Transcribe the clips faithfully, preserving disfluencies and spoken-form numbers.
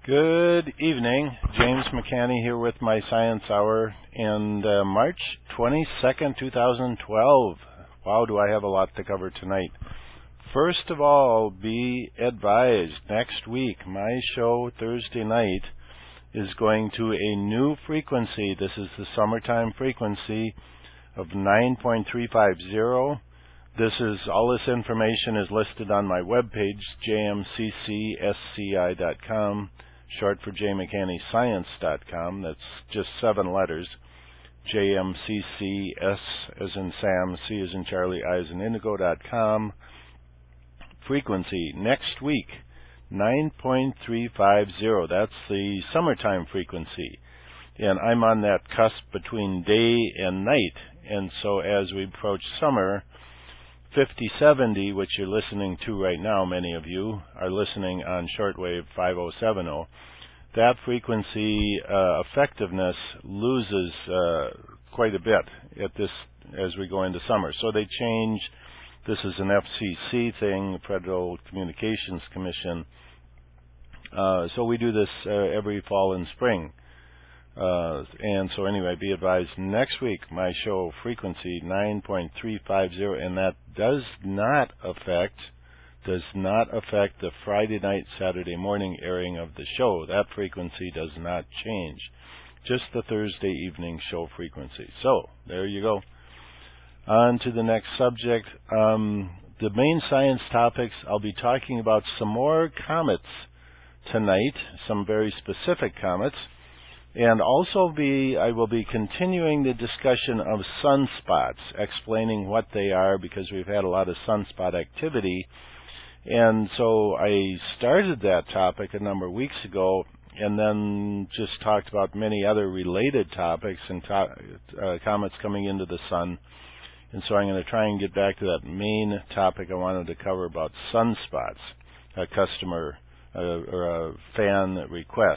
Good evening. James McCanny here with my Science Hour, and uh, March twenty-second, twenty twelve. Wow, do I have a lot to cover tonight. First of all, be advised, next week, my show Thursday night is going to a new frequency. This is the summertime frequency of nine point three five zero. This is, all this information is listed on my webpage, j m c c s c i dot com, short for j mccanny science dot com. That's just seven letters. J M C C S as in Sam, C as in Charlie, I as in Indigo dot com. Frequency next week, nine point three five zero. That's the summertime frequency. And I'm on that cusp between day and night. And so as we approach summer, fifty seventy, which you're listening to right now, many of you are listening on shortwave five oh seven oh, that frequency uh, effectiveness loses uh, quite a bit at this as we go into summer. So they change. This is an F C C thing, Federal Communications Commission. Uh, so we do this uh, every fall and spring. Uh, and so anyway, be advised, next week, my show frequency nine point three five zero, and that does not affect, does not affect the Friday night, Saturday morning airing of the show. That frequency does not change. Just the Thursday evening show frequency. So, there you go. On to the next subject. Um, the main science topics, I'll be talking about some more comets tonight, some very specific comets. And also be, I will be continuing the discussion of sunspots, explaining what they are, because we've had a lot of sunspot activity. And so I started that topic a number of weeks ago, and then just talked about many other related topics and to- uh, comets coming into the sun. And so I'm going to try and get back to that main topic I wanted to cover about sunspots, a customer uh, or a fan request.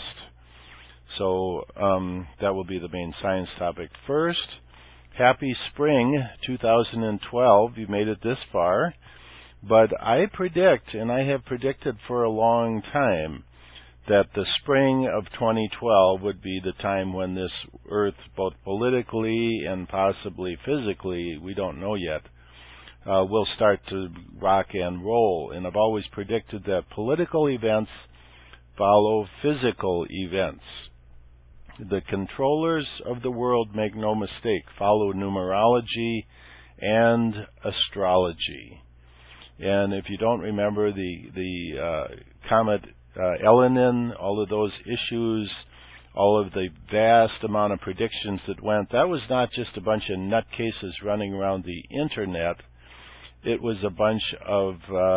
So um, that will be the main science topic. First, happy spring two thousand twelve. You made it this far. But I predict, and I have predicted for a long time, that the spring of twenty twelve would be the time when this Earth, both politically and possibly physically, we don't know yet, uh, will start to rock and roll. And I've always predicted that political events follow physical events. The controllers of the world, make no mistake, follow numerology and astrology. And if you don't remember the the uh, comet uh, Elenin, all of those issues, all of the vast amount of predictions that went, that was not just a bunch of nutcases running around the internet. It was a bunch of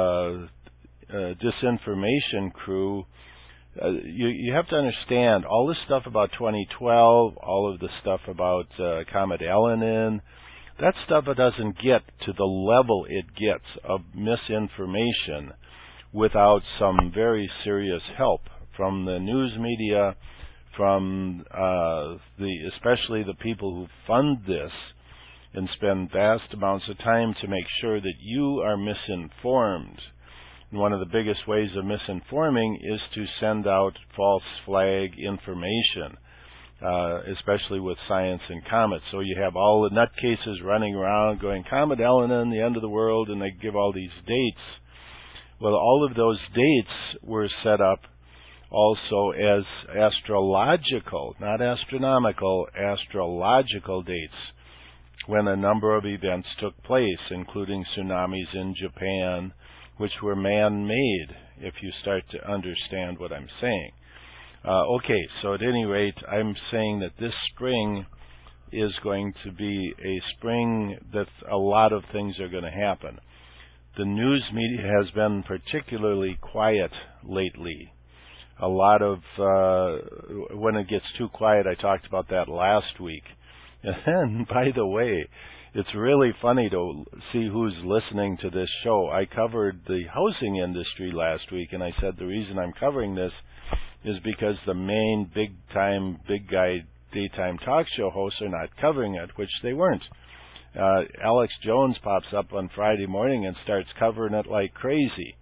uh, uh, disinformation crew. Uh, you, you have to understand all this stuff about twenty twelve, all of the stuff about uh, Comet Elenin, that stuff doesn't get to the level it gets of misinformation without some very serious help from the news media, from uh, the especially the people who fund this and spend vast amounts of time to make sure that you are misinformed. And one of the biggest ways of misinforming is to send out false flag information, uh, especially with science and comets. So you have all the nutcases running around going, Comet Elenin, the end of the world, and they give all these dates. Well, all of those dates were set up also as astrological, not astronomical, astrological dates, when a number of events took place, including tsunamis in Japan, which were man-made, if you start to understand what I'm saying. Uh, okay, so at any rate, I'm saying that this spring is going to be a spring that a lot of things are going to happen. The news media has been particularly quiet lately. A lot of, uh, when it gets too quiet, I talked about that last week. And by the way, it's really funny to see who's listening to this show. I covered the housing industry last week, and I said the reason I'm covering this is because the main big-time, big guy daytime talk show hosts are not covering it, which they weren't. Uh, Alex Jones pops up on Friday morning and starts covering it like crazy.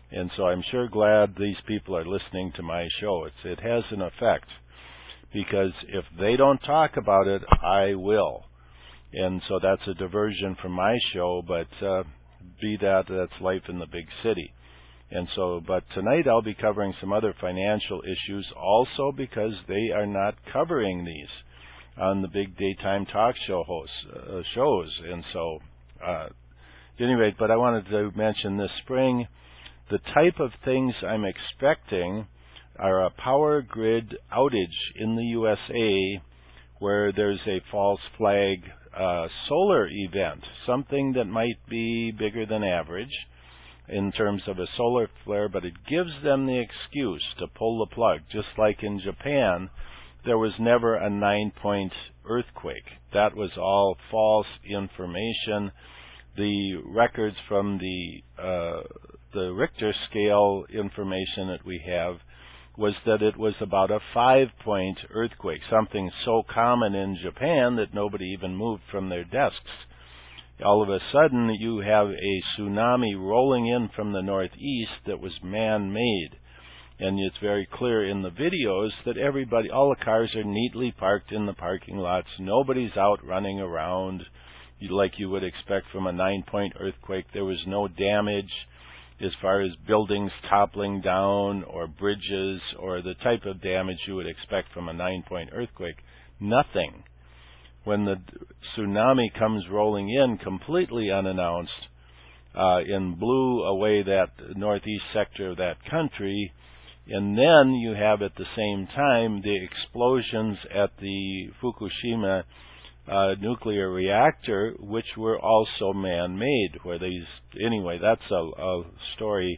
And so I'm sure glad these people are listening to my show. It's, it has an effect, because if they don't talk about it, I will. And so that's a diversion from my show, but uh, be that, that's life in the big city. And so, but tonight I'll be covering some other financial issues also, because they are not covering these on the big daytime talk show hosts, uh, shows. And so, uh, at any rate, but I wanted to mention this spring, the type of things I'm expecting are a power grid outage in the U S A where there's a false flag uh, solar event, something that might be bigger than average in terms of a solar flare, but it gives them the excuse to pull the plug. Just like in Japan, there was never a nine-point earthquake. That was all false information. The records from the uh, the Richter scale information that we have was that it was about a five-point earthquake, something so common in Japan that nobody even moved from their desks. All of a sudden, you have a tsunami rolling in from the northeast that was man-made. And it's very clear in the videos that everybody, all the cars are neatly parked in the parking lots. Nobody's out running around like you would expect from a nine-point earthquake. There was no damage as far as buildings toppling down or bridges or the type of damage you would expect from a nine-point earthquake. Nothing. When the tsunami comes rolling in completely unannounced uh, and blew away that northeast sector of that country, and then you have at the same time the explosions at the Fukushima uh, nuclear reactor, which were also man-made. Where these, anyway, that's a, a story.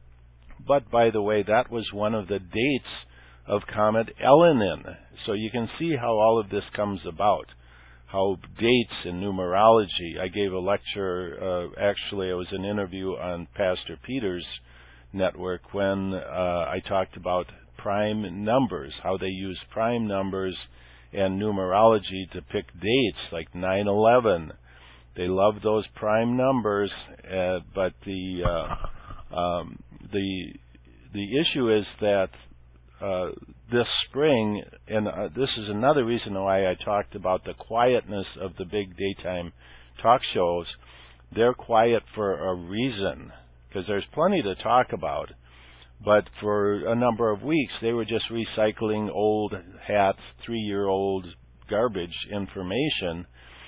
But by the way, that was one of the dates of Comet Elenin. So you can see how all of this comes about. How dates and numerology. I gave a lecture, uh, actually it was an interview on Pastor Peter's network when uh, I talked about prime numbers, how they use prime numbers and numerology to pick dates like nine eleven. They love those prime numbers, uh, but the uh, um, the the issue is that uh, this spring, and uh, this is another reason why I talked about the quietness of the big daytime talk shows. They're quiet for a reason, because there's plenty to talk about. But for a number of weeks, they were just recycling old hats, three-year-old garbage information.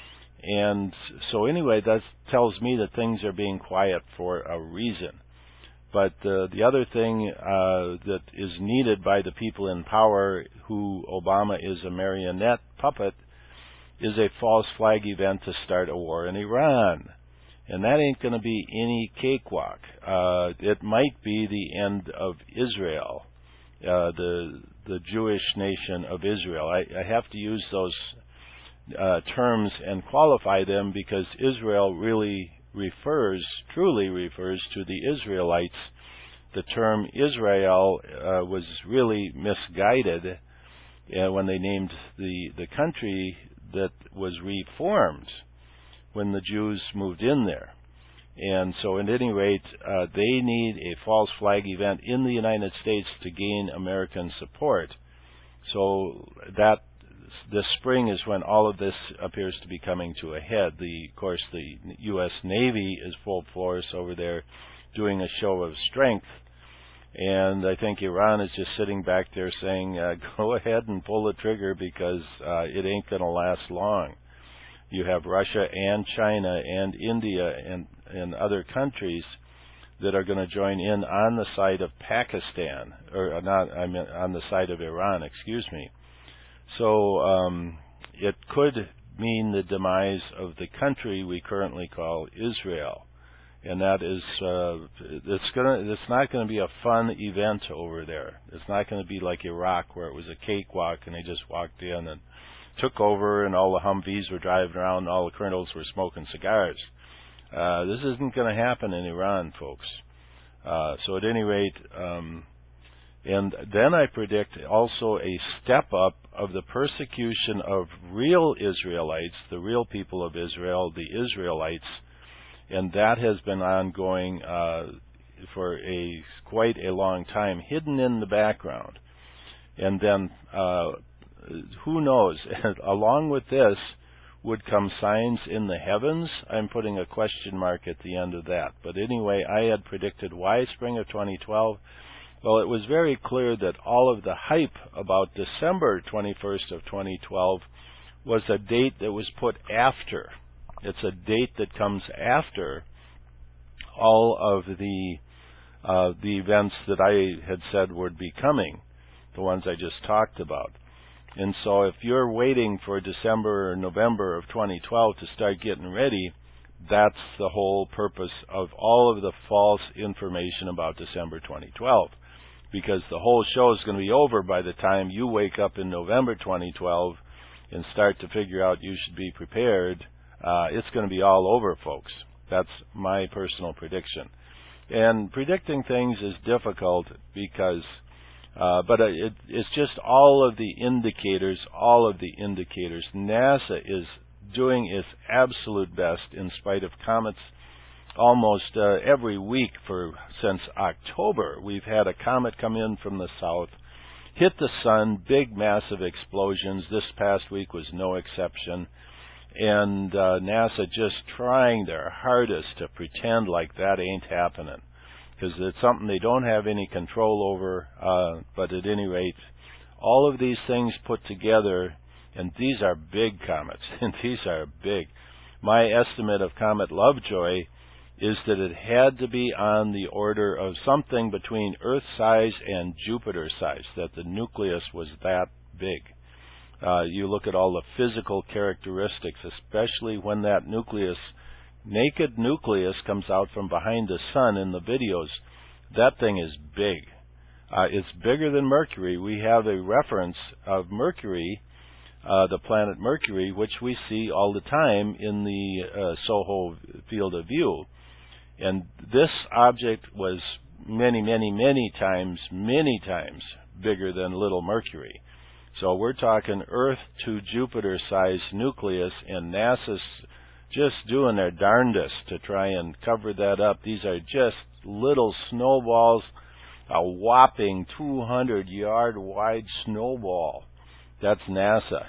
And so anyway, that tells me that things are being quiet for a reason. But uh, the other thing uh, that is needed by the people in power, who Obama is a marionette puppet, is a false flag event to start a war in Iran. And that ain't going to be any cakewalk. Uh, it might be the end of Israel, uh, the the Jewish nation of Israel. I, I have to use those uh, terms and qualify them, because Israel really refers, truly refers to the Israelites. The term Israel uh, was really misguided uh, when they named the, the country that was reformed when the Jews moved in there. And so at any rate, uh, they need a false flag event in the United States to gain American support. So that this spring is when all of this appears to be coming to a head. The, of course, the U S Navy is full force over there doing a show of strength. And I think Iran is just sitting back there saying, uh, go ahead and pull the trigger, because uh, it ain't going to last long. You have Russia and China and India and, and other countries that are going to join in on the side of Pakistan, or not, I mean on the side of Iran, excuse me. So um, it could mean the demise of the country we currently call Israel, and that is uh, it's gonna it's not going to be a fun event over there. It's not going to be like Iraq, where it was a cakewalk and they just walked in and took over, and all the Humvees were driving around, and all the colonels were smoking cigars. Uh, this isn't going to happen in Iran, folks. Uh, so at any rate, um, and then I predict also a step up of the persecution of real Israelites, the real people of Israel, the Israelites, and that has been ongoing uh, for a quite a long time, hidden in the background. And then, uh, who knows, along with this would come signs in the heavens. I'm putting a question mark at the end of that. But anyway, I had predicted why spring of twenty twelve. Well, it was very clear that all of the hype about December twenty-first of twenty twelve was a date that was put after. It's a date that comes after all of the uh, the events that I had said would be coming, the ones I just talked about. And so if you're waiting for December or November of twenty twelve to start getting ready, that's the whole purpose of all of the false information about December twenty twelve. Because the whole show is going to be over by the time you wake up in November twenty twelve and start to figure out you should be prepared. Uh, it's going to be all over, folks. That's my personal prediction. And predicting things is difficult because, uh, but it, it's just all of the indicators, all of the indicators. NASA is doing its absolute best in spite of comets. Almost uh, every week for since October, we've had a comet come in from the south, hit the sun, big, massive explosions. This past week was no exception. And uh, NASA just trying their hardest to pretend like that ain't happening, because it's something they don't have any control over. Uh, but at any rate, all of these things put together, and these are big comets, and these are big. My estimate of Comet Lovejoy is that it had to be on the order of something between Earth size and Jupiter size, that the nucleus was that big. Uh, you look at all the physical characteristics, especially when that nucleus, naked nucleus, comes out from behind the sun in the videos. That thing is big. Uh, it's bigger than Mercury. We have a reference of Mercury, uh, the planet Mercury, which we see all the time in the uh, SOHO field of view. And this object was many, many, many times, many times bigger than little Mercury. So we're talking Earth to Jupiter-sized nucleus, and NASA's just doing their darndest to try and cover that up. These are just little snowballs, a whopping two hundred yard wide snowball. That's NASA.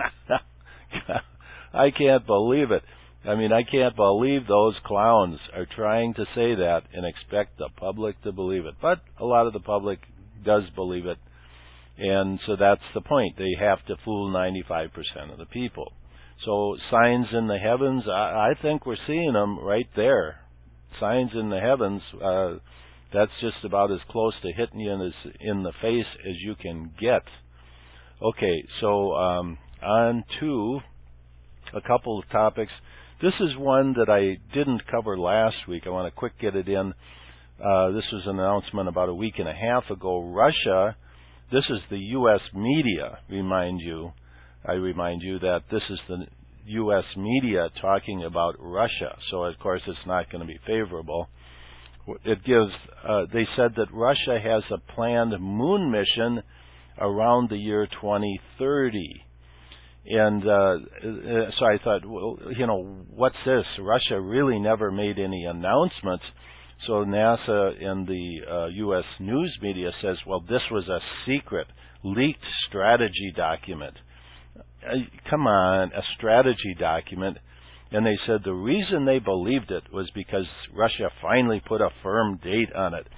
I can't believe it. I mean, I can't believe those clowns are trying to say that and expect the public to believe it. But a lot of the public does believe it. And so that's the point. They have to fool ninety-five percent of the people. So signs in the heavens, I, I think we're seeing them right there. Signs in the heavens, uh, that's just about as close to hitting you in, as, in the face as you can get. Okay, so um, on to a couple of topics. This is one that I didn't cover last week. I want to quick get it in. Uh, this was an announcement about a week and a half ago. Russia, this is the U S media, remind you. I remind you that this is the U S media talking about Russia. So, of course, it's not going to be favorable. It gives, uh, they said that Russia has a planned moon mission around the year twenty thirty. And uh, so I thought, well, you know, what's this? Russia really never made any announcements. So NASA and the uh, U S news media says, well, this was a secret, leaked strategy document. Uh, come on, a strategy document. And they said the reason they believed it was because Russia finally put a firm date on it.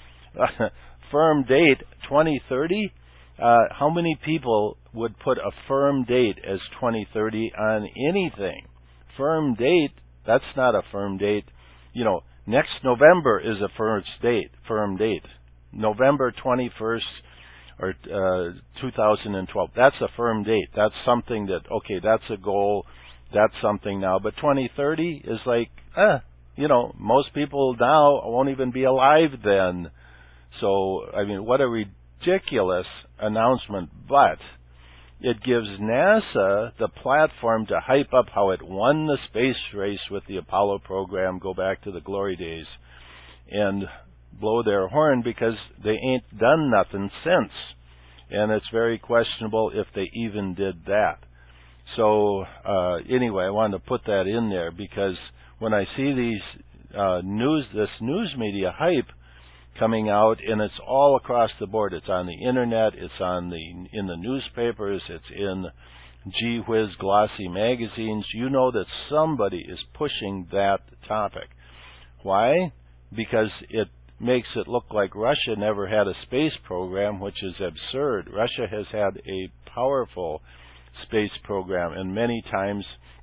Firm date, twenty thirty? Uh, how many people would put a firm date as twenty thirty on anything? Firm date, that's not a firm date. You know, next November is a firm date, firm date. November twenty-first or uh, two thousand twelve, that's a firm date. That's something that, okay, that's a goal, that's something now. But twenty thirty is like, eh, you know, most people now won't even be alive then. So, I mean, what a ridiculous announcement, but it gives NASA the platform to hype up how it won the space race with the Apollo program, go back to the glory days, and blow their horn because they ain't done nothing since. And it's very questionable if they even did that. So uh, anyway, I wanted to put that in there because when I see these uh, news, this news media hype coming out, and it's all across the board. It's on the internet, it's on the in the newspapers, it's in gee whiz glossy magazines. You know that somebody is pushing that topic. Why? Because it makes it look like Russia never had a space program, which is absurd. Russia has had a powerful space program, and many times,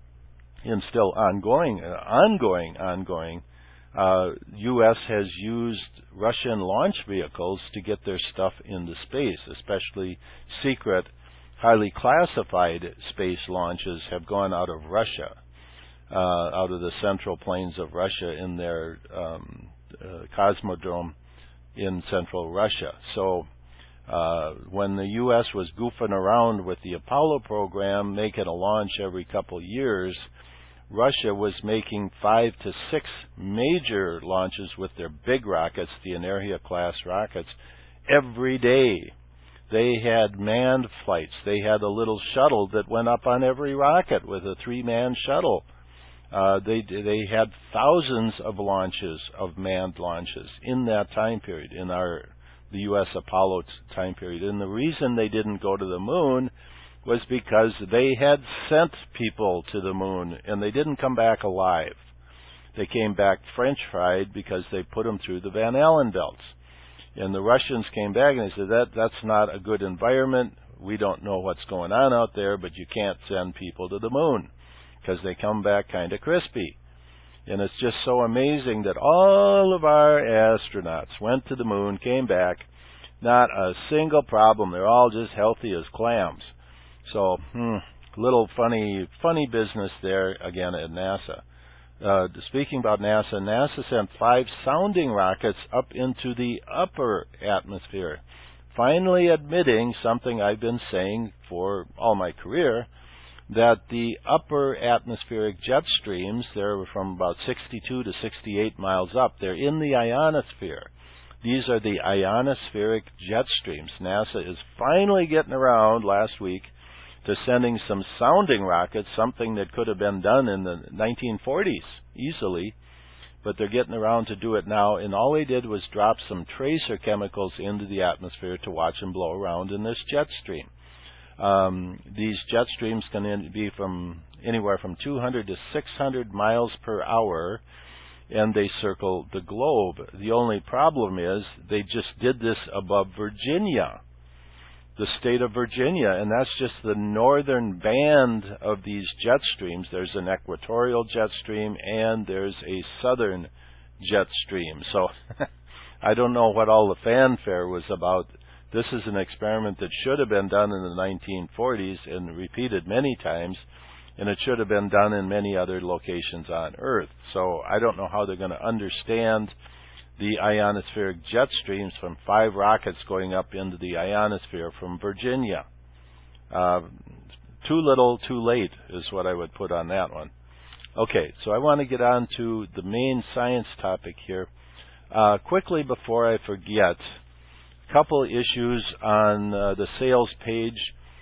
and still ongoing, uh, ongoing, ongoing, uh, U S has used Russian launch vehicles to get their stuff into space, especially secret, highly classified space launches have gone out of Russia, uh, out of the central plains of Russia in their um, uh, Cosmodrome in central Russia. So uh, when the U S was goofing around with the Apollo program, making a launch every couple years, Russia was making five to six major launches with their big rockets, the Energia-class rockets, every day. They had manned flights. They had a little shuttle that went up on every rocket with a three-man shuttle. Uh, they they had thousands of launches, of manned launches in that time period, in our the U S Apollo time period. And the reason they didn't go to the moon was because they had sent people to the moon, and they didn't come back alive. They came back French fried because they put them through the Van Allen belts. And the Russians came back and they said, that that's not a good environment. We don't know what's going on out there, but you can't send people to the moon because they come back kind of crispy. And it's just so amazing that all of our astronauts went to the moon, came back, not a single problem. They're all just healthy as clams. So, hmm, little funny, funny business there again at NASA. Uh, speaking about NASA, NASA sent five sounding rockets up into the upper atmosphere, finally admitting something I've been saying for all my career, that the upper atmospheric jet streams, they're from about sixty-two to sixty-eight miles up, they're in the ionosphere. These are the ionospheric jet streams. NASA is finally getting around last week to sending some sounding rockets, something that could have been done in the nineteen forties easily, but they're getting around to do it now, and all they did was drop some tracer chemicals into the atmosphere to watch them blow around in this jet stream. Um, these jet streams can be from anywhere from two hundred to six hundred miles per hour, and they circle the globe. The only problem is they just did this above Virginia, the state of Virginia, and that's just the northern band of these jet streams. There's an equatorial jet stream and there's a southern jet stream. So I don't know what all the fanfare was about. This is an experiment that should have been done in the nineteen forties and repeated many times, and it should have been done in many other locations on Earth. So I don't know how they're going to understand the ionospheric jet streams from five rockets going up into the ionosphere from Virginia. Uh, too little, too late is what I would put on that one. Okay, so I want to get on to the main science topic here. Uh, quickly before I forget, a couple issues on uh, the sales page.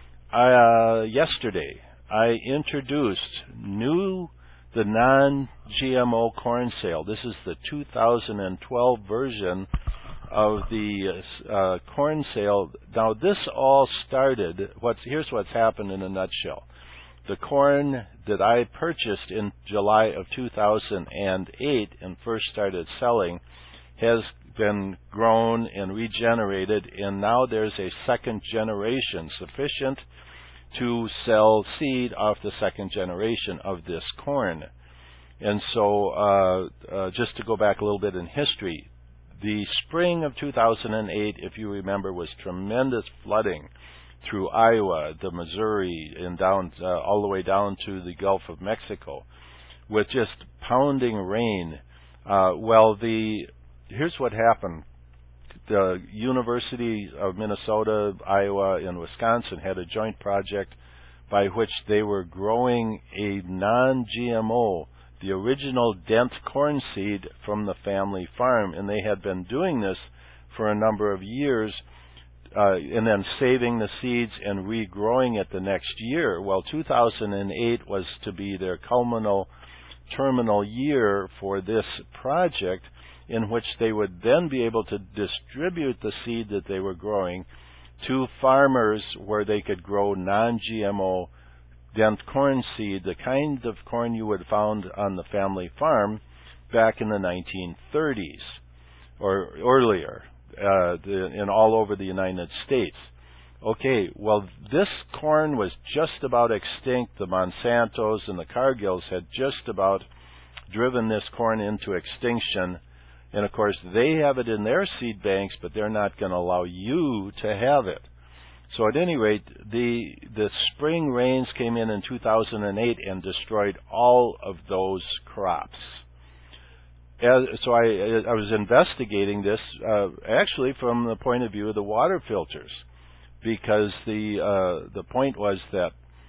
Uh, yesterday, I introduced new the non-G M O corn sale. This is the two thousand twelve version of the uh, corn sale. Now, this all started, what's, here's what's happened in a nutshell. The corn that I purchased in July of two thousand eight and first started selling has been grown and regenerated, and now there's a second generation sufficient to sell seed off the second generation of this corn. And so, uh, uh, just to go back a little bit in history, the spring of two thousand eight, if you remember, was tremendous flooding through Iowa, the Missouri, and down uh, all the way down to the Gulf of Mexico, with just pounding rain. Uh, well, the here's what happened. The University of Minnesota, Iowa, and Wisconsin had a joint project by which they were growing a non-G M O, the original Dent corn seed from the family farm, and they had been doing this for a number of years, uh, and then saving the seeds and regrowing it the next year. Well, two thousand eight was to be their culminal, terminal year for this project, in which they would then be able to distribute the seed that they were growing to farmers where they could grow non-G M O Dent corn seed, the kind of corn you would have found on the family farm back in the nineteen thirties or earlier, uh, the, in all over the United States. Okay, well, this corn was just about extinct. The Monsantos and the Cargills had just about driven this corn into extinction. And, of course, they have it in their seed banks, but they're not going to allow you to have it. So, at any rate, the the spring rains came in in two thousand eight and destroyed all of those crops. As, so I, I was investigating this uh, actually from the point of view of the water filters, because the uh, the point was that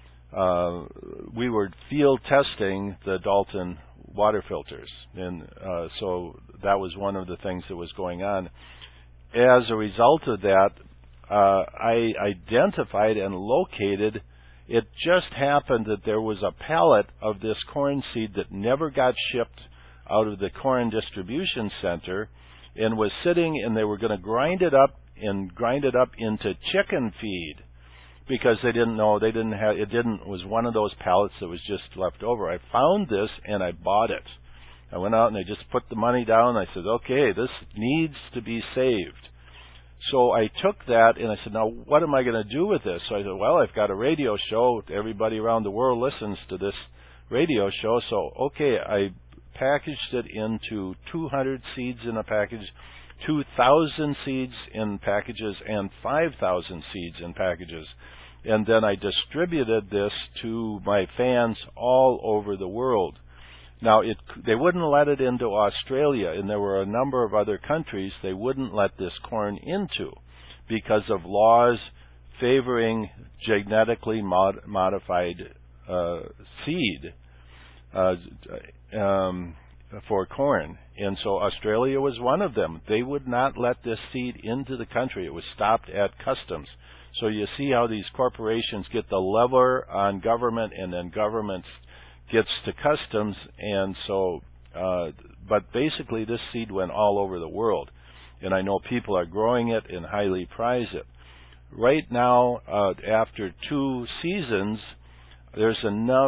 uh, we were field testing the Dalton water filters, and uh, so that was one of the things that was going on. As a result of that, uh, I identified and located, it just happened that there was a pallet of this corn seed that never got shipped out of the corn distribution center and was sitting, and they were going to grind it up and grind it up into chicken feed, because they didn't know, they didn't have, it didn't, it was one of those pallets that was just left over. I found this and I bought it. I went out and I just put the money down. I said, okay, this needs to be saved. So I took that and I said, now what am I going to do with this? So I said, well, I've got a radio show. Everybody around the world listens to this radio show. So, okay, I packaged it into two hundred seeds in a package, two thousand seeds in packages, and five thousand seeds in packages. And then I distributed this to my fans all over the world. Now, it, they wouldn't let it into Australia, and there were a number of other countries they wouldn't let this corn into because of laws favoring genetically mod- modified uh, seed uh, um, for corn. And so Australia was one of them. They would not let this seed into the country. It was stopped at customs. So you see how these corporations get the lever on government, and then government gets to customs. And so, uh, but basically this seed went all over the world. And I know people are growing it and highly prize it. Right now, uh, after two seasons, there's enough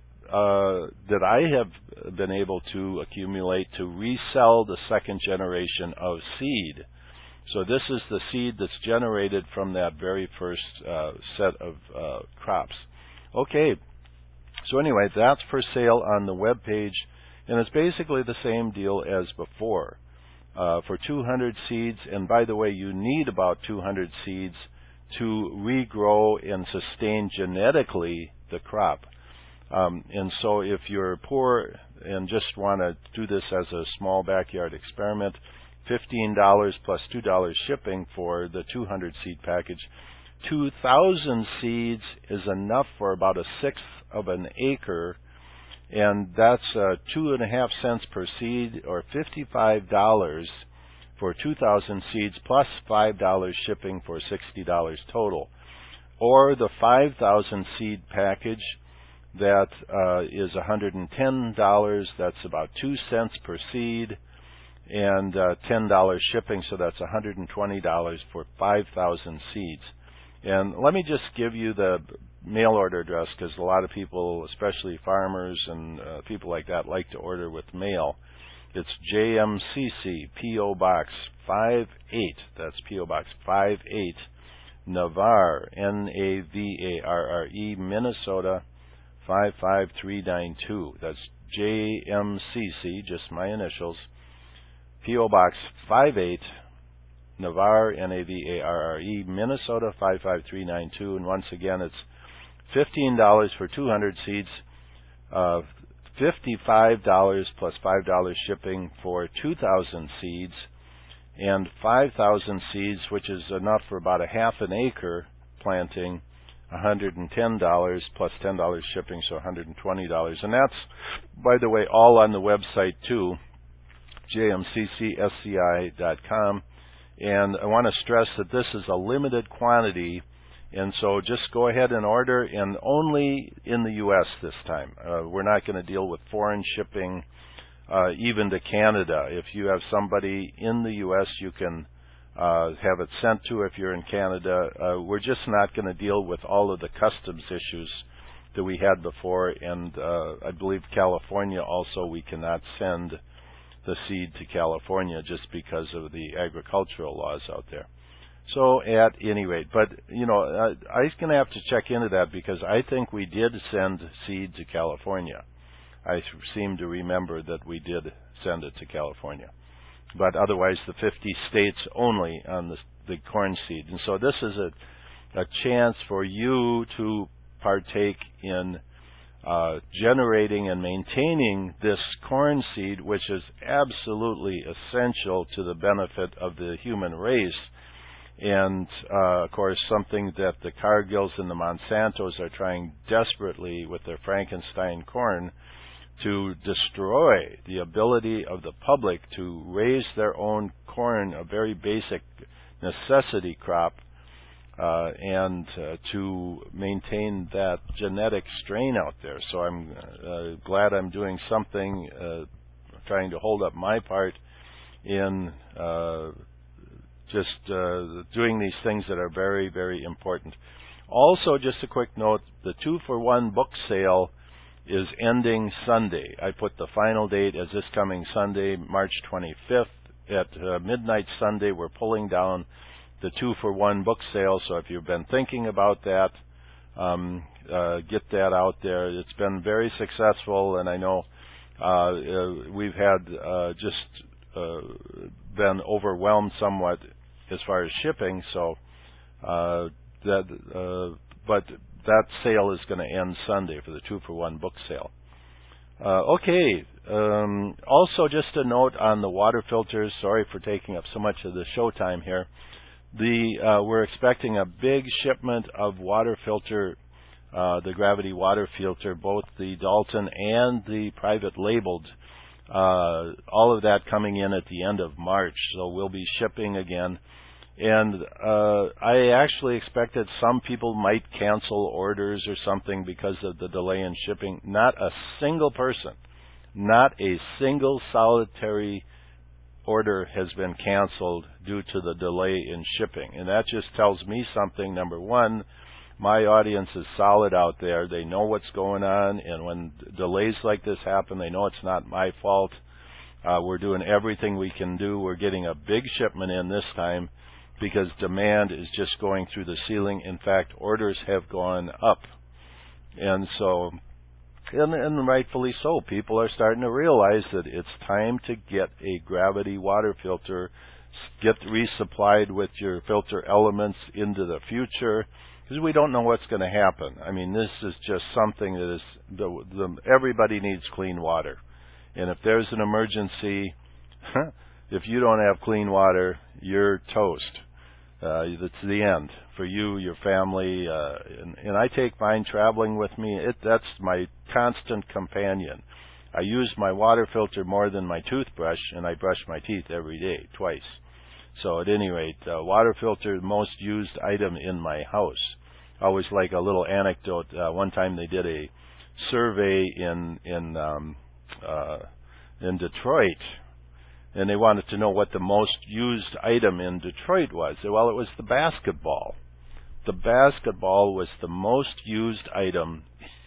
uh, that I have been able to accumulate to resell the second generation of seed. So this is the seed that's generated from that very first uh, set of uh, crops. Okay, so anyway, that's for sale on the web page, and it's basically the same deal as before. Uh, for two hundred seeds, and by the way, you need about two hundred seeds to regrow and sustain genetically the crop. Um, and so if you're poor and just want to do this as a small backyard experiment, fifteen dollars plus two dollars shipping for the two hundred seed package. two thousand seeds is enough for about a sixth of an acre, and that's uh, two and a half cents per seed, or fifty-five dollars for two thousand seeds, plus five dollars shipping for sixty dollars total. Or the five thousand seed package, that uh, is one hundred ten dollars. That's about two cents per seed, and uh, ten dollars shipping, so that's one hundred twenty dollars for five thousand seeds. And let me just give you the mail order address, because a lot of people, especially farmers and uh, people like that, like to order with mail. It's J M C C, P O Box five eight, that's P O Box five eight, Navarre, N A V A R R E, Minnesota, five five three nine two. That's J M C C, just my initials, P O Box five eight, Navarre, N A V A R R E, Minnesota, five five three nine two. And once again, it's fifteen dollars for two hundred seeds, uh, fifty-five dollars plus five dollars shipping for two thousand seeds, and five thousand seeds, which is enough for about a half an acre planting, one hundred ten dollars plus ten dollars shipping, so one hundred twenty dollars. And that's, by the way, all on the website too, J M C C S C I dot com. And I want to stress that this is a limited quantity, and so just go ahead and order, and only in the U S this time. Uh, we're not going to deal with foreign shipping uh, even to Canada. If you have somebody in the U S, you can uh, have it sent to. If you're in Canada, uh, we're just not going to deal with all of the customs issues that we had before, and uh, I believe California also, we cannot send the seed to California just because of the agricultural laws out there. So at any rate, but you know, I, I was going to have to check into that because I think we did send seed to California. I seem to remember that we did send it to California, but otherwise the fifty states only on the, the corn seed. And so this is a, a chance for you to partake in uh, generating and maintaining this corn seed, which is absolutely essential to the benefit of the human race. And, uh, of course, something that the Cargills and the Monsantos are trying desperately with their Frankenstein corn to destroy the ability of the public to raise their own corn, a very basic necessity crop, uh, and uh, to maintain that genetic strain out there. So I'm uh, glad I'm doing something, uh, trying to hold up my part in uh, just uh, doing these things that are very, very important. Also, just a quick note, the two-for-one book sale is ending Sunday. I put the final date as this coming Sunday, March twenty-fifth. At uh, midnight Sunday, we're pulling down the two-for-one book sale. So if you've been thinking about that, um, uh, get that out there. It's been very successful, and I know uh, uh, we've had uh, just uh, been overwhelmed somewhat as far as shipping. So uh, that, uh, but that sale is going to end Sunday for the two-for-one book sale. Uh, okay. Um, also, just a note on the water filters. Sorry for taking up so much of the show time here. The uh, we're expecting a big shipment of water filter, uh, the gravity water filter, both the Dalton and the private labeled. Uh, all of that coming in at the end of March. So we'll be shipping again. And uh, I actually expected some people might cancel orders or something because of the delay in shipping. Not a single person, not a single solitary order has been canceled due to the delay in shipping. And that just tells me something. Number one, my audience is solid out there. They know what's going on. And when delays like this happen, they know it's not my fault. Uh, we're doing everything we can do. We're getting a big shipment in this time, because demand is just going through the ceiling. In fact, orders have gone up. And so, and, and rightfully so, people are starting to realize that it's time to get a gravity water filter, get resupplied with your filter elements into the future, because we don't know what's going to happen. I mean, this is just something that is, the, the, everybody needs clean water. And if there's an emergency, if you don't have clean water, you're toast. Uh, that's the end for you, your family, uh, and, and I take mine traveling with me. It, that's my constant companion. I use my water filter more than my toothbrush, and I brush my teeth every day, twice. So at any rate, uh, water filter, the most used item in my house. I always like a little anecdote. Uh, one time they did a survey in in um, uh, in Detroit, and they wanted to know what the most used item in Detroit was. Well, it was the basketball. The basketball was the most used item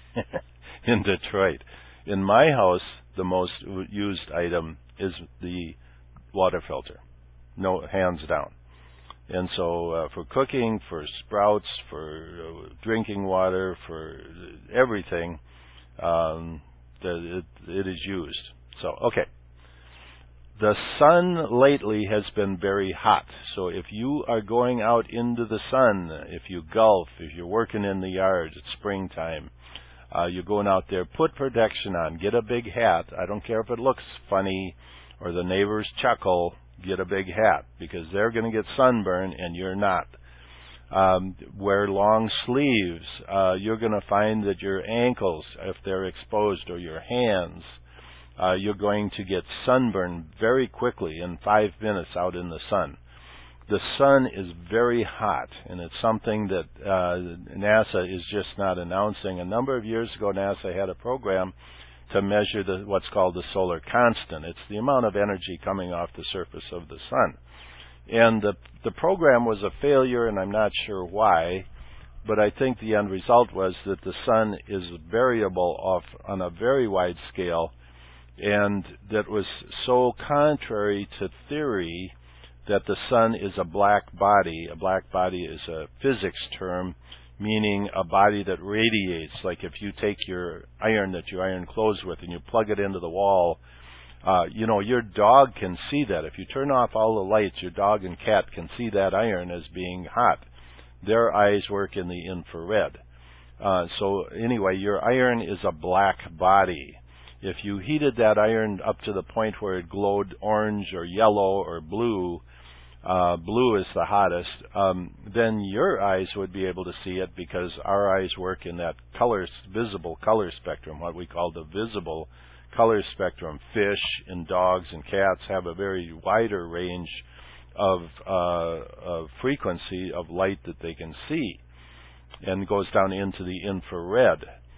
in Detroit. In my house, the most used item is the water filter. No, hands down. And so uh, for cooking, for sprouts, for uh, drinking water, for everything, um, the, it, it is used. So, okay. The sun lately has been very hot, so if you are going out into the sun, if you golf, if you're working in the yard, it's springtime, uh, you're going out there, put protection on, get a big hat. I don't care if it looks funny or the neighbors chuckle, get a big hat, because they're going to get sunburn and you're not. Um, wear long sleeves. Uh, you're going to find that your ankles, if they're exposed, or your hands, Uh, you're going to get sunburned very quickly in five minutes out in the sun. The sun is very hot, and it's something that uh, NASA is just not announcing. A number of years ago, NASA had a program to measure the, what's called the solar constant. It's the amount of energy coming off the surface of the sun. And the, the program was a failure, and I'm not sure why, but I think the end result was that the sun is variable off on a very wide scale, and that was so contrary to theory that the sun is a black body. A black body is a physics term, meaning a body that radiates. Like if you take your iron that you iron clothes with and you plug it into the wall, uh, you know, your dog can see that. If you turn off all the lights, your dog and cat can see that iron as being hot. Their eyes work in the infrared. Uh, so anyway, your iron is a black body. If you heated that iron up to the point where it glowed orange or yellow or blue, uh, blue is the hottest, um, then your eyes would be able to see it, because our eyes work in that color, visible color spectrum, what we call the visible color spectrum. Fish and dogs and cats have a very wider range of, uh, of frequency of light that they can see, and goes down into the infrared.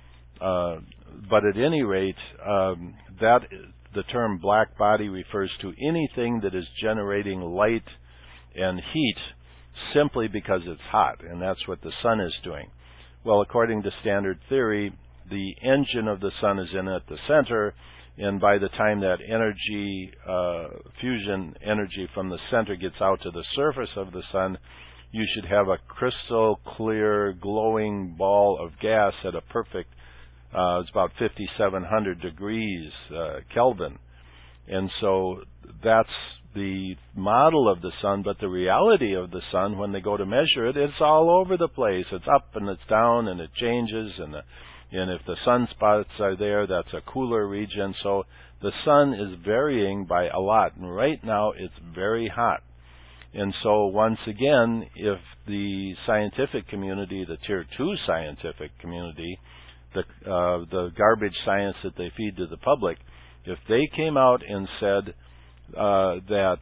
Uh, but at any rate, um, that the term black body refers to anything that is generating light and heat simply because it's hot, and that's what the sun is doing. Well, according to standard theory, the engine of the sun is in at the center, and by the time that energy, uh, fusion energy from the center gets out to the surface of the sun, you should have a crystal clear, glowing ball of gas at a perfect, uh, it's about fifty-seven hundred degrees uh, Kelvin. And so that's the model of the sun, but the reality of the sun, when they go to measure it, it's all over the place. It's up and it's down and it changes, and the, and if the sunspots are there, that's a cooler region. So the sun is varying by a lot, and right now it's very hot. And so once again, if the scientific community, the tier two scientific community, the uh, the garbage science that they feed to the public, if they came out and said uh, that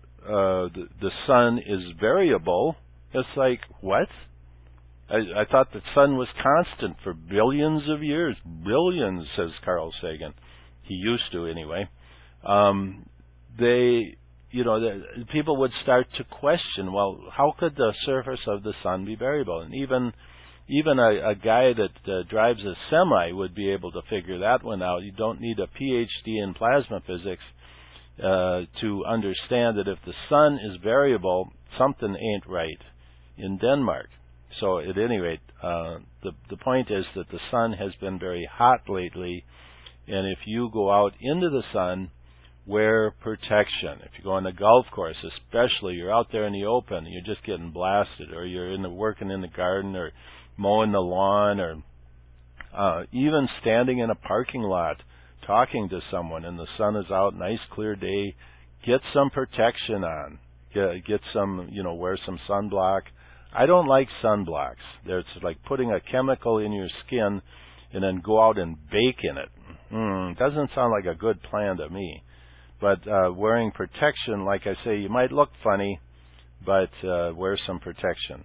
uh, the, the sun is variable, it's like, what? I, I thought the sun was constant for billions of years. Billions, says Carl Sagan. He used to, anyway. Um, they, you know, the, people would start to question, well, how could the surface of the sun be variable? And even even a, a guy that uh, drives a semi would be able to figure that one out. You don't need a P H D in plasma physics uh, to understand that if the sun is variable, something ain't right in Denmark. So at any rate, uh, the, the point is that the sun has been very hot lately, and if you go out into the sun, wear protection. If you go on the golf course, especially, you're out there in the open, and you're just getting blasted, or you're in the working in the garden, or mowing the lawn, or uh, even standing in a parking lot talking to someone, and the sun is out, nice clear day, get some protection on. Get, get some, you know, wear some sunblock. I don't like sunblocks. It's like putting a chemical in your skin and then go out and bake in it. Mm, doesn't sound like a good plan to me. But uh, wearing protection, like I say, you might look funny, but uh, wear some protection.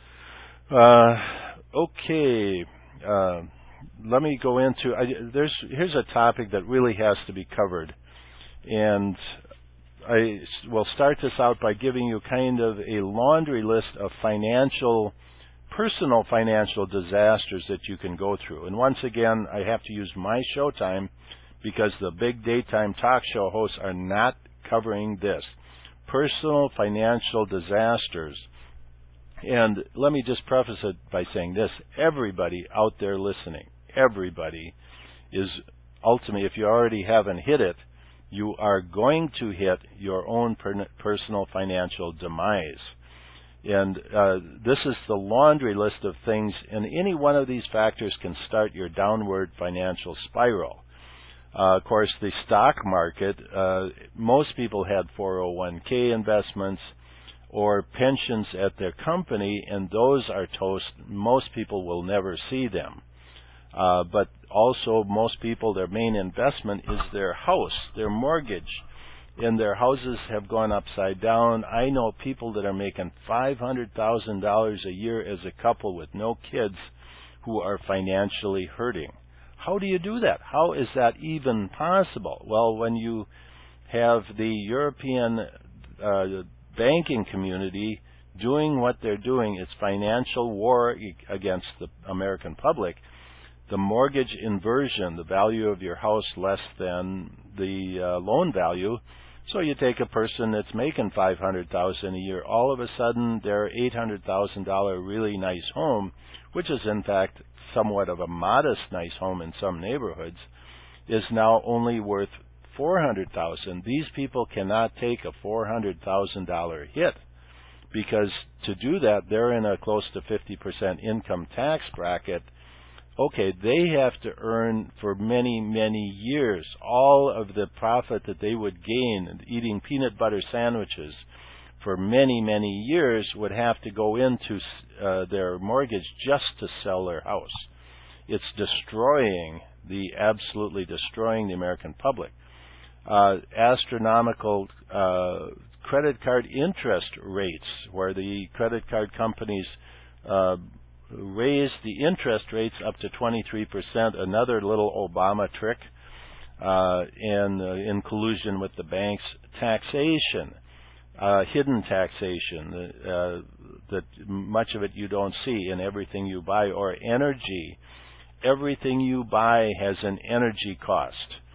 Uh, okay, uh, let me go into. I, there's here's a topic that really has to be covered, and I will start this out by giving you kind of a laundry list of financial, personal financial disasters that you can go through. And once again, I have to use my show time because the big daytime talk show hosts are not covering this. Personal financial disasters. And let me just preface it by saying this. Everybody out there listening, everybody is ultimately, if you already haven't hit it, you are going to hit your own per- personal financial demise. And uh, this is the laundry list of things, and any one of these factors can start your downward financial spiral. Uh, of course, the stock market, uh, most people had four oh one k investments or pensions at their company, and those are toast. Most people will never see them. Uh, but also, most people, their main investment is their house, their mortgage, and their houses have gone upside down. I know people that are making five hundred thousand dollars a year as a couple with no kids who are financially hurting. How do you do that? How is that even possible? Well, when you have the European uh, banking community doing what they're doing, it's financial war against the American public. The mortgage inversion, the value of your house less than the uh, loan value. So you take a person that's making five hundred thousand dollars a year, all of a sudden their eight hundred thousand dollars really nice home, which is in fact somewhat of a modest nice home in some neighborhoods, is now only worth four hundred thousand dollars. These people cannot take a four hundred thousand dollars hit, because to do that, they're in a close to fifty percent income tax bracket. Okay, they have to earn for many, many years all of the profit that they would gain eating peanut butter sandwiches for many, many years would have to go into uh, their mortgage just to sell their house. It's destroying, the absolutely destroying the American public. Uh, astronomical uh, credit card interest rates, where the credit card companies uh, raise the interest rates up to twenty-three percent, another little Obama trick, uh, and uh, in collusion with the banks. Taxation, uh, hidden taxation, uh, that much of it you don't see in everything you buy, or energy. Everything you buy has an energy cost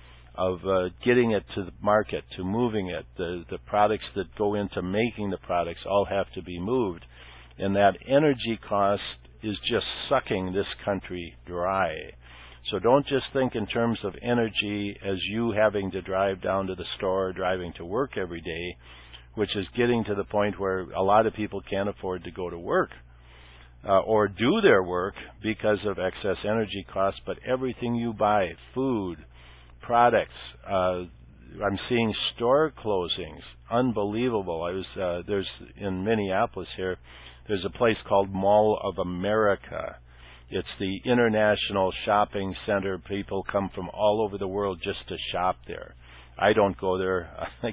of uh, getting it to the market, to moving it. The, the products that go into making the products all have to be moved. And that energy cost is just sucking this country dry. So don't just think in terms of energy as you having to drive down to the store, driving to work every day, which is getting to the point where a lot of people can't afford to go to work uh, or do their work because of excess energy costs. But everything you buy, food, products, uh, I'm seeing store closings, unbelievable. I was uh, there's in Minneapolis here. There's a place called Mall of America. It's the international shopping center. People come from all over the world just to shop there. I don't go there.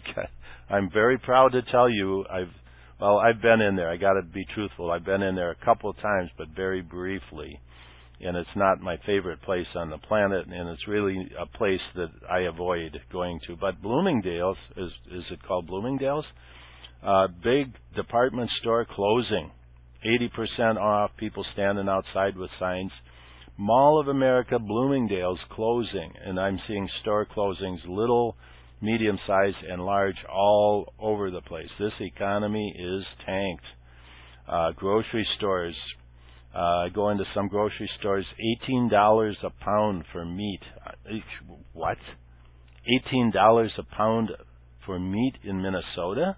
I'm very proud to tell you, I've well, I've been in there. I got to be truthful. I've been in there a couple of times, but very briefly. And it's not my favorite place on the planet, and it's really a place that I avoid going to. But Bloomingdale's, is is it called Bloomingdale's? Uh, big department store closing. eighty percent off, people standing outside with signs. Mall of America, Bloomingdale's closing, and I'm seeing store closings, little, medium-sized, and large, all over the place. This economy is tanked. Uh, grocery stores, uh, I go into some grocery stores, eighteen dollars a pound for meat. Uh, what? eighteen dollars a pound for meat in Minnesota?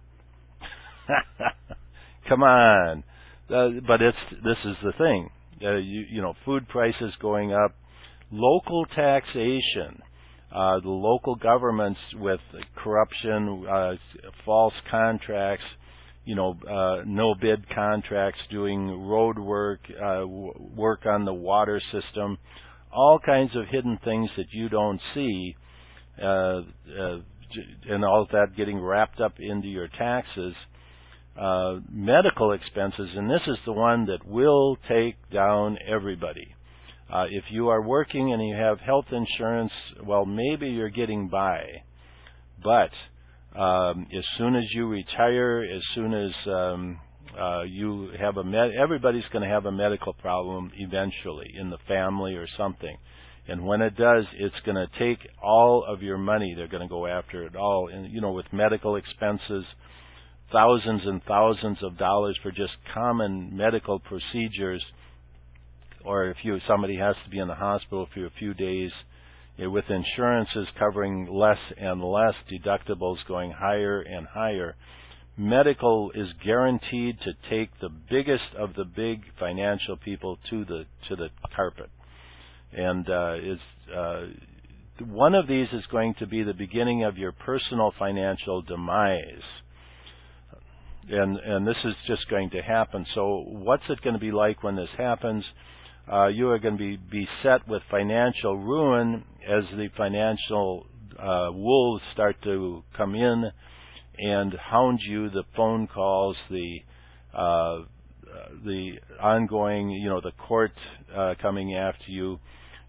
Come on. Uh, but it's this is the thing. Uh, you, you know, food prices going up, local taxation, uh, the local governments with corruption, uh, false contracts, you know, uh, no bid contracts, doing road work, uh, w- work on the water system, all kinds of hidden things that you don't see, uh, uh, and all that getting wrapped up into your taxes. Uh, medical expenses, and this is the one that will take down everybody. Uh, if you are working and you have health insurance, well, maybe you're getting by. But um, as soon as you retire, as soon as um, uh, you have a med- everybody's going to have a medical problem eventually in the family or something. And when it does, it's going to take all of your money. They're going to go after it all. And, you know, with medical expenses, thousands and thousands of dollars for just common medical procedures, or if you somebody has to be in the hospital for a few days, you know, with insurances covering less and less, deductibles going higher and higher. Medical is guaranteed to take the biggest of the big financial people to the to the carpet, and uh, is uh, one of these is going to be the beginning of your personal financial demise. And and this is just going to happen. So what's it going to be like when this happens? Uh, you are going to be beset with financial ruin as the financial uh, wolves start to come in and hound you. The phone calls, the uh, the ongoing, you know, the court uh, coming after you,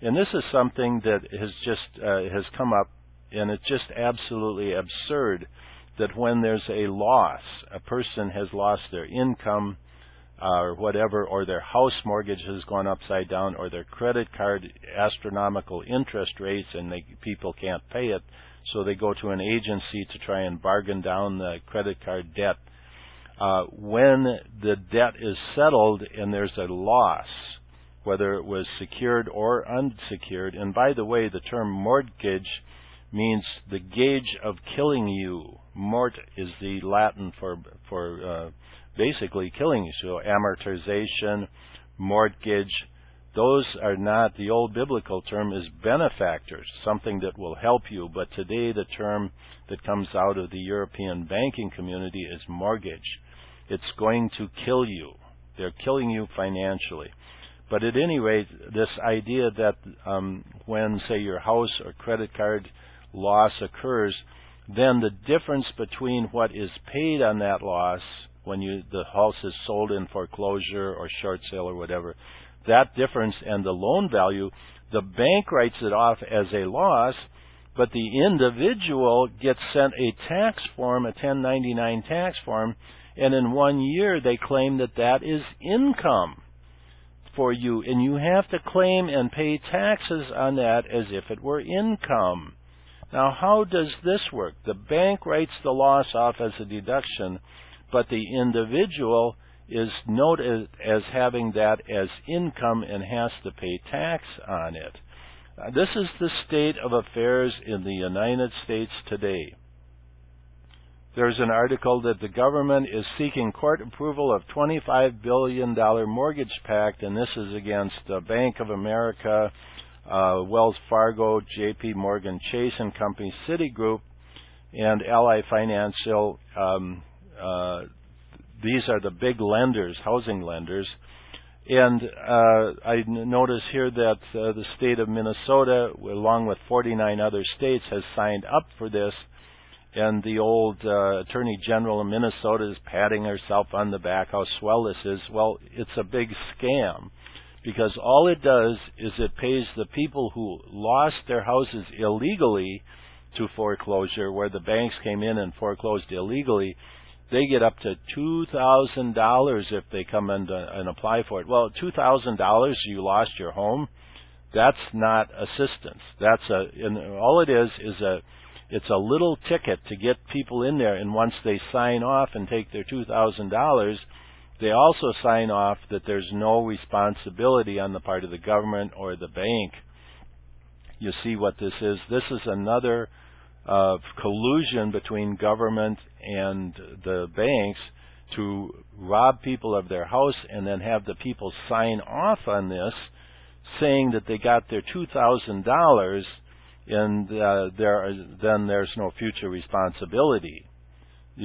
And this is something that has just uh, has come up, and it's just absolutely absurd that when there's a loss, a person has lost their income uh, or whatever, or their house mortgage has gone upside down, or their credit card astronomical interest rates, and they, people can't pay it, so they go to an agency to try and bargain down the credit card debt. Uh, when the debt is settled and there's a loss, whether it was secured or unsecured, and by the way, the term mortgage means the gauge of killing you. Mort is the Latin for for uh, basically killing you. So amortization, mortgage, those are not, the old biblical term is benefactors, something that will help you. But today the term that comes out of the European banking community is mortgage. It's going to kill you. They're killing you financially. But at any rate, this idea that um, when, say, your house or credit card loss occurs, then the difference between what is paid on that loss when you the house is sold in foreclosure or short sale or whatever, that difference and the loan value, the bank writes it off as a loss, but the individual gets sent a tax form, a ten ninety-nine tax form, and in one year they claim that that is income for you, and you have to claim and pay taxes on that as if it were income. Now, how does this work? The bank writes the loss off as a deduction, but the individual is noted as having that as income and has to pay tax on it. Uh, this is the state of affairs in the United States today. There's an article that the government is seeking court approval of twenty-five billion dollars mortgage pact, and this is against uh, Bank of America, uh, Wells Fargo, J P Morgan Chase and Company, Citigroup, and Ally Financial. Um, uh, these are the big lenders, housing lenders. And uh, I notice here that uh, the state of Minnesota, along with forty-nine other states, has signed up for this. And the old uh, Attorney General of Minnesota is patting herself on the back, how swell this is. Well, it's a big scam, because all it does is it pays the people who lost their houses illegally to foreclosure, where the banks came in and foreclosed illegally. They get up to two thousand dollars if they come in to, and apply for it. Well, two thousand dollars, you lost your home? That's not assistance. That's a, and all it is is a, it's a little ticket to get people in there, and once they sign off and take their two thousand dollars, they also sign off that there's no responsibility on the part of the government or the bank. You see what this is? This is another uh, collusion between government and the banks to rob people of their house and then have the people sign off on this, saying that they got their two thousand dollars, and uh, there is, then there's no future responsibility. You,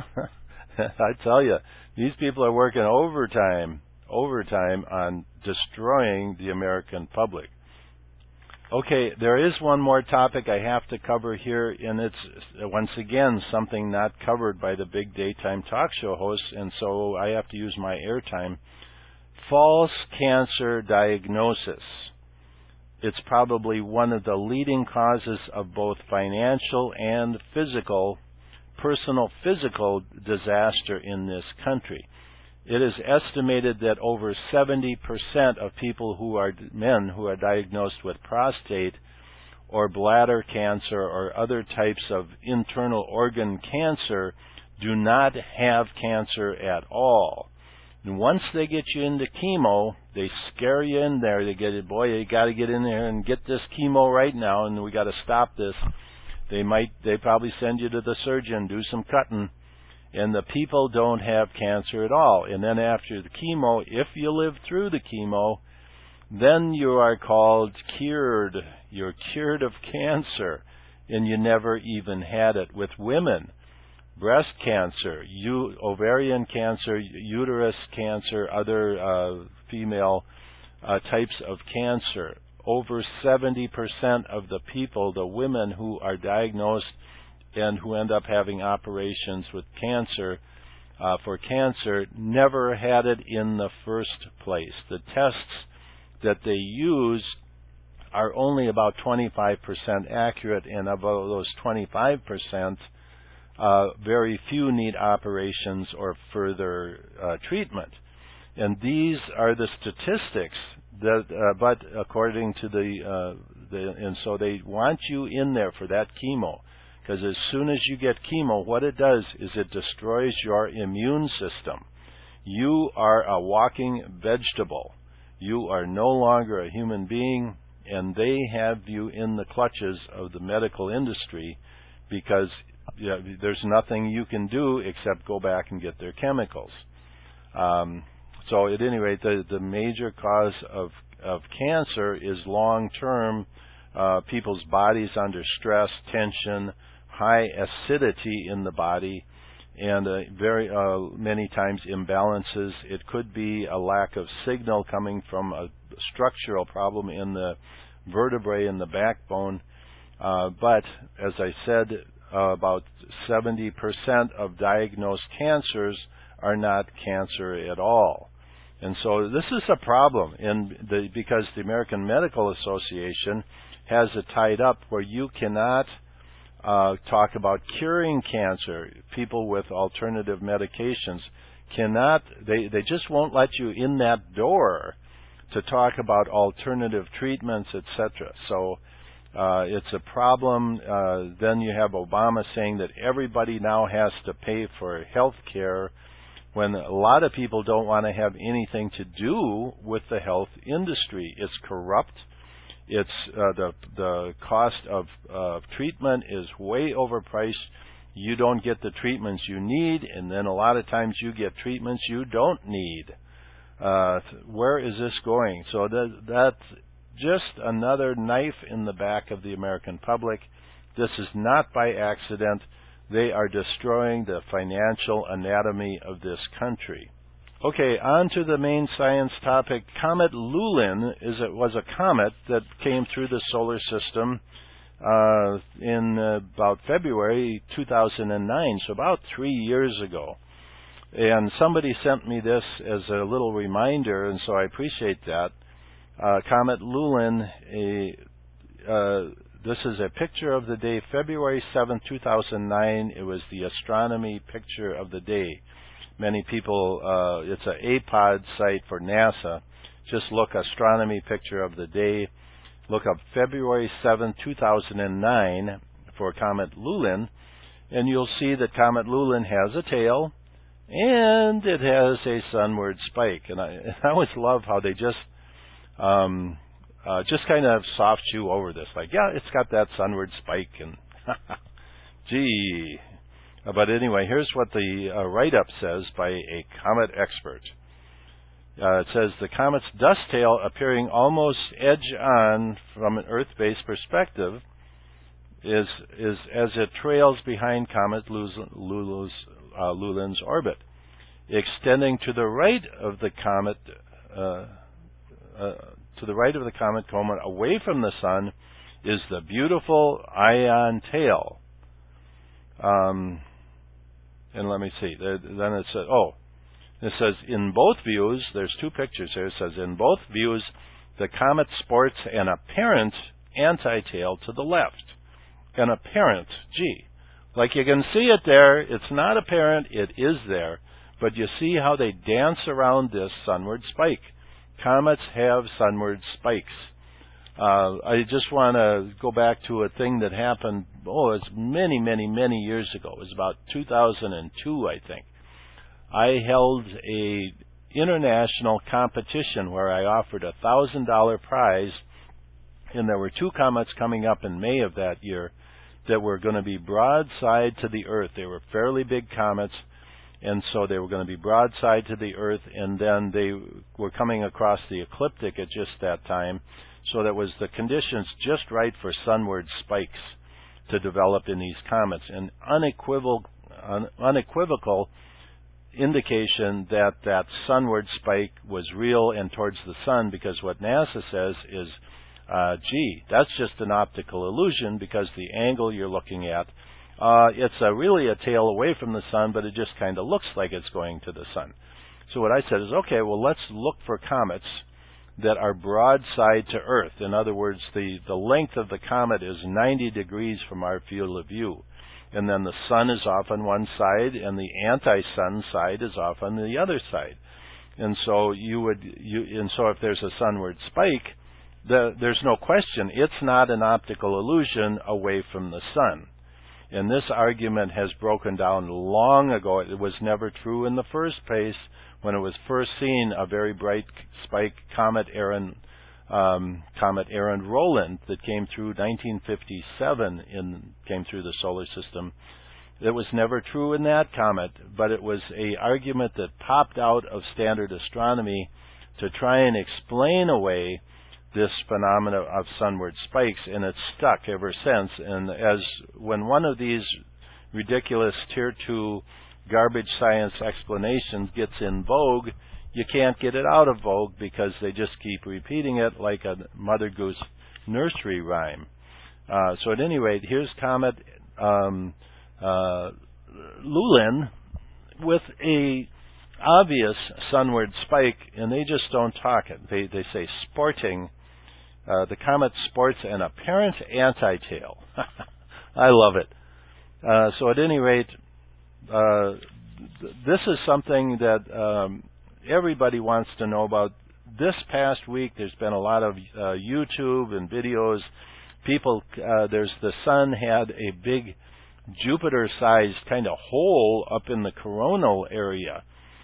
I tell you, these people are working overtime, overtime on destroying the American public. Okay, there is one more topic I have to cover here, and it's, once again, something not covered by the big daytime talk show hosts, and so I have to use my airtime. False cancer diagnosis. It's probably one of the leading causes of both financial and physical, personal physical disaster in this country. It is estimated that over seventy percent of people who are men who are diagnosed with prostate or bladder cancer or other types of internal organ cancer do not have cancer at all. And once they get you into chemo, they scare you in there. They get it, boy, you got to get in there and get this chemo right now, and we got to stop this. They might, they probably send you to the surgeon, do some cutting, and the people don't have cancer at all. And then after the chemo, if you live through the chemo, then you are called cured. You're cured of cancer, and you never even had it. With women, breast cancer, u- ovarian cancer, uterus cancer, other uh, female uh, types of cancer. Over seventy percent of the people, the women who are diagnosed and who end up having operations with cancer, uh, for cancer, never had it in the first place. The tests that they use are only about twenty-five percent accurate, and of those twenty-five percent, uh, very few need operations or further uh, treatment. And these are the statistics that, uh, but according to the, uh, the, and so they want you in there for that chemo, because as soon as you get chemo, what it does is it destroys your immune system. You are a walking vegetable. You are no longer a human being, and they have you in the clutches of the medical industry because you know, there's nothing you can do except go back and get their chemicals. Um, so at any rate, the, the major cause of, of cancer is long-term, uh, people's bodies under stress, tension, high acidity in the body, and uh, very uh, many times imbalances. It could be a lack of signal coming from a structural problem in the vertebrae in the backbone. Uh, but as I said, uh, about seventy percent of diagnosed cancers are not cancer at all. And so this is a problem in the, because the American Medical Association has it tied up where you cannot Uh, talk about curing cancer. People with alternative medications cannot, they, they just won't let you in that door to talk about alternative treatments, et cetera. So uh, it's a problem. Uh, then you have Obama saying that everybody now has to pay for health care when a lot of people don't want to have anything to do with the health industry. It's corrupt. It's uh, the the cost of uh, treatment is way overpriced. You don't get the treatments you need, and then a lot of times you get treatments you don't need. Uh, where is this going? So that, that's just another knife in the back of the American public. This is not by accident. They are destroying the financial anatomy of this country. Okay, on to the main science topic. Comet Lulin is it was a comet that came through the solar system uh, in uh, about February two thousand nine, so about three years ago. And somebody sent me this as a little reminder, and so I appreciate that. Uh, Comet Lulin, a, uh, this is a picture of the day, February seventh, two thousand nine. It was the astronomy picture of the day. Many people, uh, it's an A POD site for NASA. Just look astronomy picture of the day. Look up February seventh, two thousand nine for Comet Lulin, and you'll see that Comet Lulin has a tail, and it has a sunward spike. And I, I always love how they just, um, uh, just kind of soft chew over this. Like, yeah, it's got that sunward spike, and gee. But anyway, here's what the uh, write-up says by a comet expert. Uh, it says, the comet's dust tail appearing almost edge-on from an Earth-based perspective is, is as it trails behind Comet Lulus, uh, Lulin's orbit. Extending to the right of the comet, uh, uh, to the right of the comet Comet, away from the sun, is the beautiful Ion tail. Um, And let me see. Then it says, oh, it says in both views, there's two pictures here. It says in both views, the comet sports an apparent anti-tail to the left. An apparent, gee. Like you can see it there. It's not apparent. It is there. But you see how they dance around this sunward spike. Comets have sunward spikes. Uh, I just want to go back to a thing that happened, oh, it's many, many, many years ago. It was about two thousand two, I think. I held a international competition where I offered a one thousand dollars prize, and there were two comets coming up in May of that year that were going to be broadside to the Earth. They were fairly big comets, and so they were going to be broadside to the Earth, and then they were coming across the ecliptic at just that time. So that was the conditions just right for sunward spikes to develop in these comets. An unequivocal, un, unequivocal indication that that sunward spike was real and towards the sun, because what NASA says is, uh, gee, that's just an optical illusion because the angle you're looking at, uh, it's a, really a tail away from the sun, but it just kind of looks like it's going to the sun. So what I said is, okay, well, let's look for comets that are broadside to Earth. In other words, the, the length of the comet is ninety degrees from our field of view. And then the sun is off on one side, and the anti-sun side is off on the other side. And so you would, you, and so if there's a sunward spike, the, there's no question it's not an optical illusion away from the sun. And this argument has broken down long ago. It was never true in the first place when it was first seen, a very bright spike comet Aaron, um, comet Aaron-Rowland that came through nineteen fifty-seven, in, came through the solar system. It was never true in that comet, but it was an argument that popped out of standard astronomy to try and explain away this phenomena of sunward spikes, and it's stuck ever since. And as when one of these ridiculous tier two garbage science explanations gets in vogue, you can't get it out of vogue because they just keep repeating it like a Mother Goose nursery rhyme. Uh, so at any rate, here's Comet um, uh, Lulin with a obvious sunward spike, and they just don't talk it. They, they say sporting. Uh, the comet sports an apparent anti-tail. I love it. Uh, so at any rate, uh, th- this is something that um, everybody wants to know about. This past week, there's been a lot of uh, YouTube and videos. People, uh, there's the sun had a big Jupiter-sized kind of hole up in the coronal area,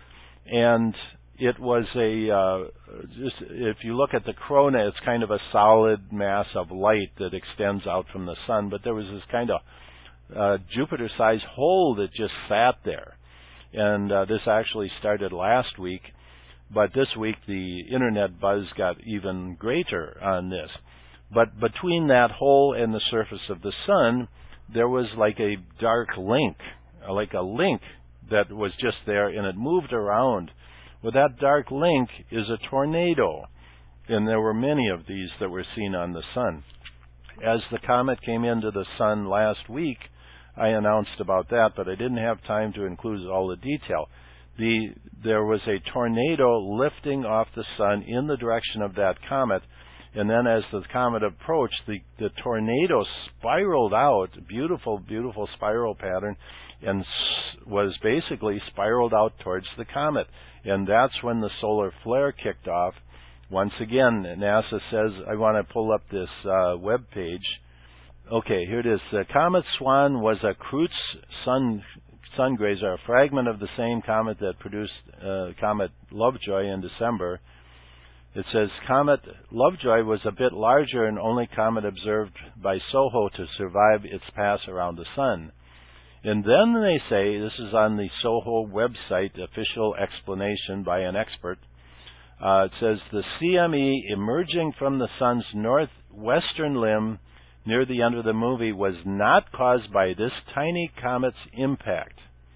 and it was a, uh, just if you look at the corona, it's kind of a solid mass of light that extends out from the sun, but there was this kind of uh, Jupiter-sized hole that just sat there. And uh, this actually started last week, but this week the internet buzz got even greater on this. But between that hole and the surface of the sun, there was like a dark link, like a link that was just there, and it moved around. Well, that dark link is a tornado, and there were many of these that were seen on the sun. As the comet came into the sun last week, I announced about that, but I didn't have time to include all the detail. The, there was a tornado lifting off the sun in the direction of that comet, and then as the comet approached, the, the tornado spiraled out, beautiful, beautiful spiral pattern, and was basically spiraled out towards the comet. And that's when the solar flare kicked off. Once again, NASA says, I want to pull up this uh, web page. Okay, here it is. The comet Swan was a Kreutz sun, sun grazer, a fragment of the same comet that produced uh, Comet Lovejoy in December. It says, Comet Lovejoy was a bit larger and only comet observed by SOHO to survive its pass around the sun. And then they say, this is on the SOHO website, official explanation by an expert, uh, it says, the C M E emerging from the sun's northwestern limb near the end of the movie was not caused by this tiny comet's impact.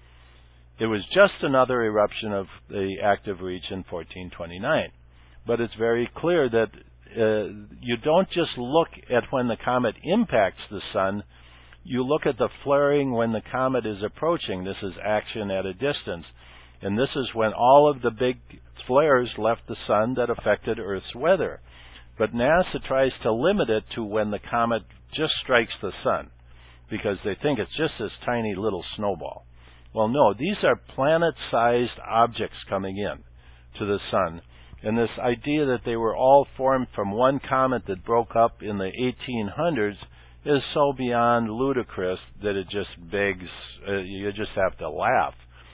It was just another eruption of the active reach in fourteen twenty-nine. But it's very clear that uh, you don't just look at when the comet impacts the sun, you look at the flaring when the comet is approaching. This is action at a distance. And this is when all of the big flares left the sun that affected Earth's weather. But NASA tries to limit it to when the comet just strikes the sun, because they think it's just this tiny little snowball. Well, no, these are planet-sized objects coming in to the sun. And this idea that they were all formed from one comet that broke up in the eighteen hundreds is so beyond ludicrous that it just begs, uh, you just have to laugh.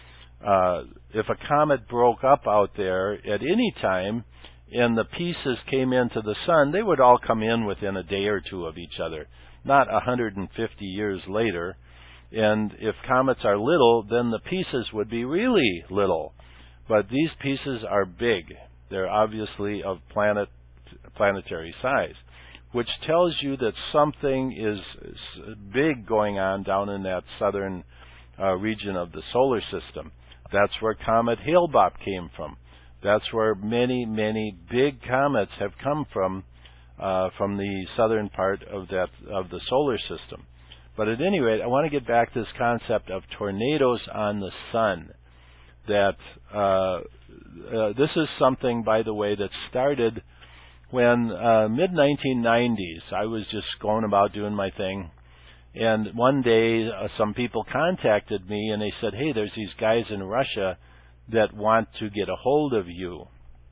Uh, if a comet broke up out there at any time and the pieces came into the sun, they would all come in within a day or two of each other, not one hundred fifty years later. And if comets are little, then the pieces would be really little. But these pieces are big. They're obviously of planet planetary size, which tells you that something is big going on down in that southern uh, region of the solar system. That's where Comet Hale-Bopp came from. That's where many, many big comets have come from, uh, from the southern part of that of the solar system. But at any rate, I want to get back to this concept of tornadoes on the sun. That uh, uh, this is something, by the way, that started when uh, mid nineteen nineties, I was just going about doing my thing, and one day uh, some people contacted me and they said, "Hey, there's these guys in Russia that want to get a hold of you."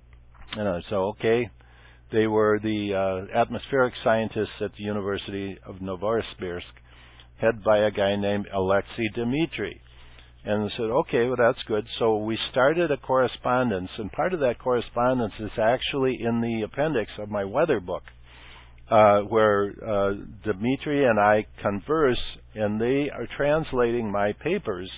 And I said, "Okay." They were the uh, atmospheric scientists at the University of Novosibirsk, head by a guy named Alexei Dmitry. And I said, okay, well, that's good. So we started a correspondence, and part of that correspondence is actually in the appendix of my weather book, uh, where uh, Dmitry and I converse, and they are translating my papers,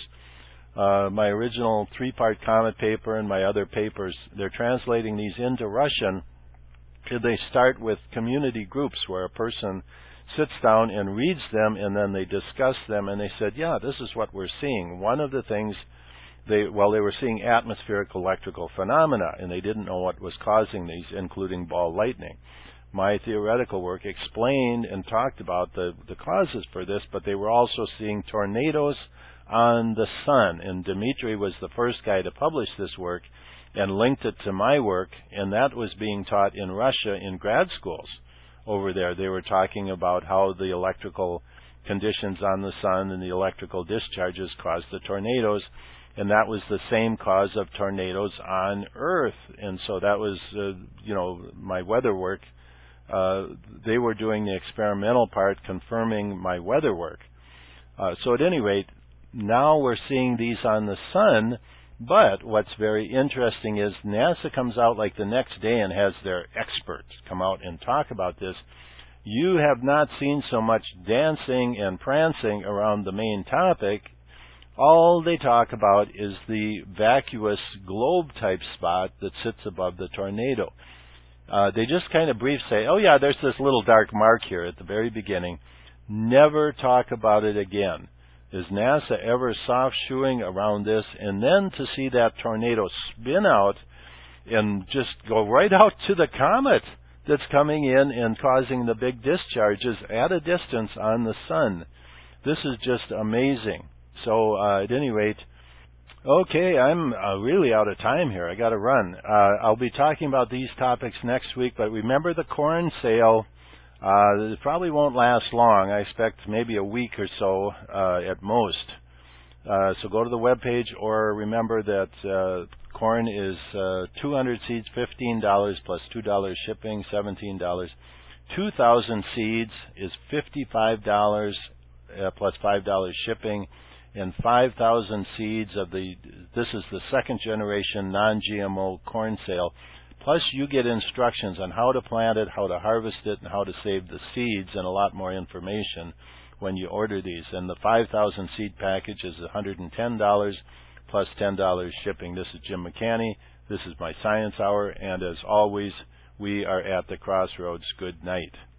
uh, my original three-part comet paper and my other papers. They're translating these into Russian. They start with community groups where a person sits down and reads them, and then they discuss them, and they said, yeah, this is what we're seeing. One of the things, they well, they were seeing atmospheric electrical phenomena, and they didn't know what was causing these, including ball lightning. My theoretical work explained and talked about the, the causes for this, but they were also seeing tornadoes on the sun, and Dmitry was the first guy to publish this work and linked it to my work, and that was being taught in Russia in grad schools over there. They were talking about how the electrical conditions on the sun and the electrical discharges caused the tornadoes, and that was the same cause of tornadoes on Earth. And so that was, uh, you know, my weather work. Uh, they were doing the experimental part, confirming my weather work. Uh, so at any rate, now we're seeing these on the sun. But what's very interesting is NASA comes out like the next day and has their experts come out and talk about this. You have not seen so much dancing and prancing around the main topic. All they talk about is the vacuous globe-type spot that sits above the tornado. Uh, they just kind of brief say, oh yeah, there's this little dark mark here at the very beginning. Never talk about it again. Is NASA ever soft-shoeing around this? And then to see that tornado spin out and just go right out to the comet that's coming in and causing the big discharges at a distance on the sun. This is just amazing. So uh, at any rate, okay, I'm uh, really out of time here. I got to run. Uh, I'll be talking about these topics next week, but remember the corn sale. Uh, it probably won't last long. I expect maybe a week or so uh, at most. Uh, so go to the webpage, or remember that uh, corn is uh, two hundred seeds, fifteen dollars plus two dollars shipping, seventeen dollars. two thousand seeds is fifty-five dollars uh, plus five dollars shipping, and five thousand seeds of the, this is the second generation non-G M O corn sale. Plus, you get instructions on how to plant it, how to harvest it, and how to save the seeds, and a lot more information when you order these. And the five thousand seed package is one hundred ten dollars plus ten dollars shipping. This is Jim McCanny. This is my Science Hour, and as always, we are at the crossroads. Good night.